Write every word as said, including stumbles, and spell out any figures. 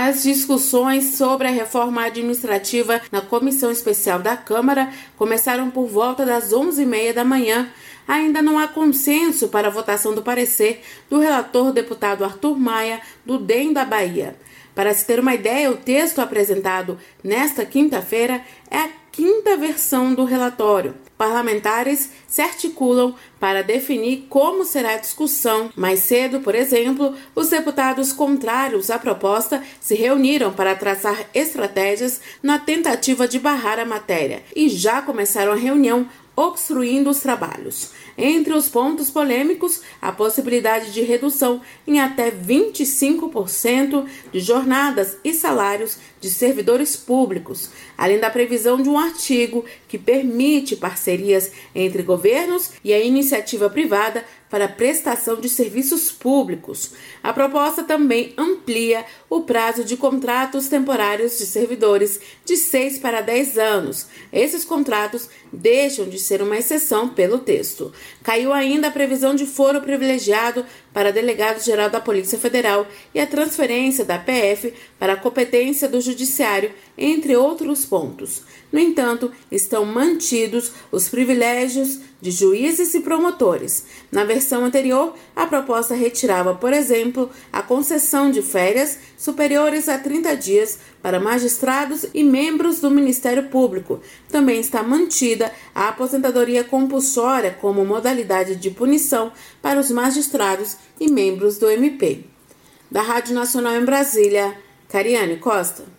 As discussões sobre a reforma administrativa na Comissão Especial da Câmara começaram por volta das onze e meia da manhã. Ainda não há consenso para a votação do parecer do relator deputado Arthur Maia, do D E M da Bahia. Para se ter uma ideia, o texto apresentado nesta quinta-feira é a quinta versão do relatório. Parlamentares se articulam para definir como será a discussão. Mais cedo, por exemplo, os deputados contrários à proposta se reuniram para traçar estratégias na tentativa de barrar a matéria e já começaram a reunião obstruindo os trabalhos. Entre os pontos polêmicos, a possibilidade de redução em até vinte e cinco por cento de jornadas e salários de servidores públicos, além da previsão de um artigo que permite parcerias entre governos e a iniciativa privada para a prestação de serviços públicos. A proposta também amplia o prazo de contratos temporários de servidores de seis para dez anos. Esses contratos deixam de ser uma exceção pelo texto. Caiu ainda a previsão de foro privilegiado para delegado-geral da Polícia Federal e a transferência da P F para a competência do Judiciário, entre outros pontos. No entanto, estão mantidos os privilégios de juízes e promotores. Na versão anterior, a proposta retirava, por exemplo, a concessão de férias superiores a trinta dias para magistrados e membros do Ministério Público. Também está mantida a aposentadoria compulsória como modalidade de punição para os magistrados e membros do M P. Da Rádio Nacional em Brasília, Cariane Costa.